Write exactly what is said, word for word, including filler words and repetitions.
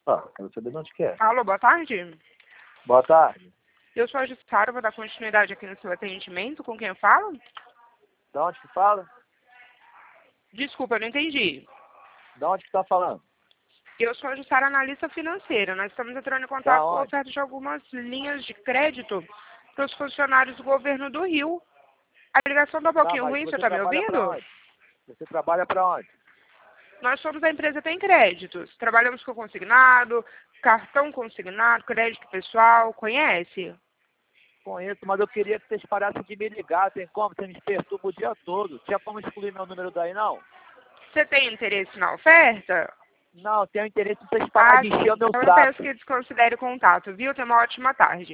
Ah, quero saber de onde que é. Alô, boa tarde. Boa tarde. Eu sou a Jussara, vou dar continuidade aqui no seu atendimento. Com quem eu falo? De onde que fala? Desculpa, eu não entendi. De onde que tá falando? Eu sou a Jussara, analista financeira. Nós estamos entrando em Da contato com a onde? oferta de algumas linhas de crédito para os funcionários do governo do Rio. A ligação está um Tá, pouquinho mas ruim, você você está me trabalha pra ouvindo? onde? Você trabalha pra onde? Nós somos a empresa Tem Créditos. Trabalhamos com consignado, cartão consignado, crédito pessoal. Conhece? Conheço, mas eu queria que vocês parassem de me ligar. Tem como? Você me perturba o dia todo. Tinha como excluir meu número daí, não? Você tem interesse na oferta? Não, tenho interesse em vocês Ah, pararem de sim. encher o meu Então eu peço saco. que desconsidere o contato, viu? Tenha uma ótima tarde.